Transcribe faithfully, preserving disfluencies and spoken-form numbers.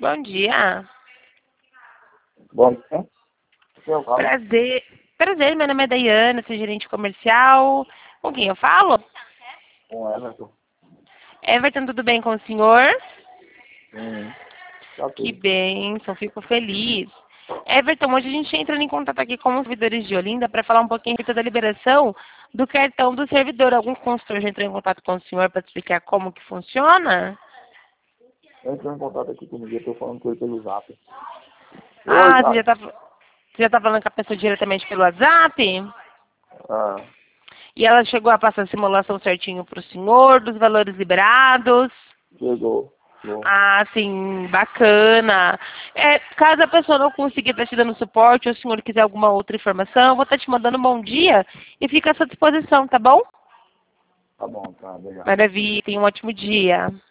Bom dia. Bom dia. Eu falo Prazer. Prazer, meu nome é Daiana, sou gerente comercial. Com quem eu falo? com o Everton. Everton, tudo bem com o senhor? Sim, tá Que tudo. bênção, fico feliz. Everton, hoje a gente entra em contato aqui com os servidores de Olinda para falar um pouquinho a respeito da liberação do cartão do servidor. Algum consultor já entrou em contato com o senhor para explicar como que funciona? Eu entrei em contato aqui comigo, eu tô falando com ele pelo zap. Oi, Ah, você já cara. está você já tá falando com a pessoa diretamente pelo WhatsApp? Ah, E ela chegou a passar a simulação certinho para o senhor, dos valores liberados? chegou. Chegou. Ah, sim, bacana. É, caso a pessoa não consiga estar te dando suporte ou o senhor quiser alguma outra informação, eu vou estar te mandando um bom dia e fica à sua disposição, tá bom? Tá bom, tá, obrigado. Maravilha, tenha um ótimo dia.